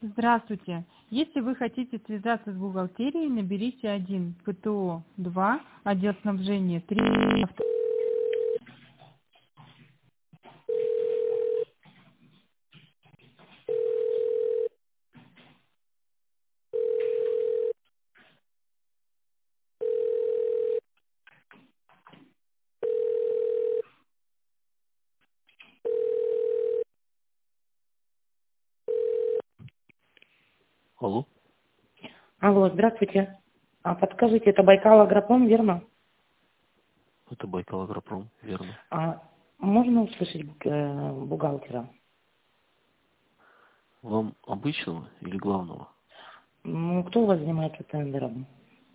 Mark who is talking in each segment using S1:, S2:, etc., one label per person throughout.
S1: Здравствуйте. Если вы хотите связаться с бухгалтерией, наберите 1, ПТО 2, отдел снабжения 3.
S2: Алло,
S3: Алло, здравствуйте. Подскажите, это Байкал Агропром, верно?
S2: это Байкал Агропром, верно.
S3: Можно услышать бухгалтера?
S2: Вам обычного или главного?
S3: Ну, кто у вас занимается тендером?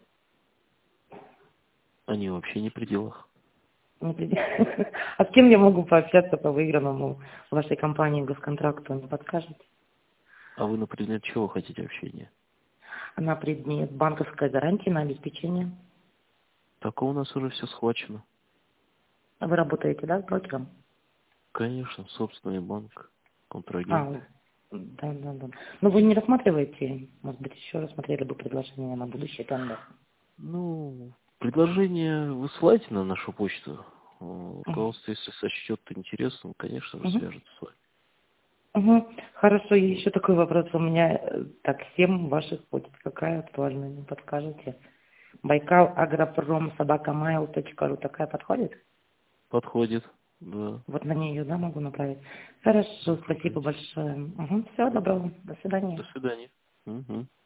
S2: Они вообще не при делах.
S3: Не при- А с кем я могу пообщаться по выигранному в вашей компании госконтракту? Не подскажете?
S2: А вы на предмет чего хотите общения?
S3: На предмет банковской гарантии на обеспечение.
S2: Так у нас уже все схвачено.
S3: Вы работаете, да, с брокером?
S2: Конечно, собственный банк, контрагент.
S3: А, да. Ну, вы не рассматриваете, может быть, еще рассмотрели бы предложение на будущий тендер?
S2: Ну, предложение высылайте на нашу почту.
S3: Мгм.
S2: Руководство, если сочтет интересным, конечно же,
S3: Мгм.
S2: свяжется с вами.
S3: Угу. Хорошо, и еще такой вопрос у меня. Так, 7 ваших почт. Какая актуальна, не подскажете? Байкал Агропром собакамайл.ру. Такая подходит?
S2: Подходит, да,
S3: Вот на нее, да, могу направить? Хорошо, спасибо
S2: направляйте.
S3: большое. Угу. Всего доброго. До свидания.
S2: До свидания. Мгм.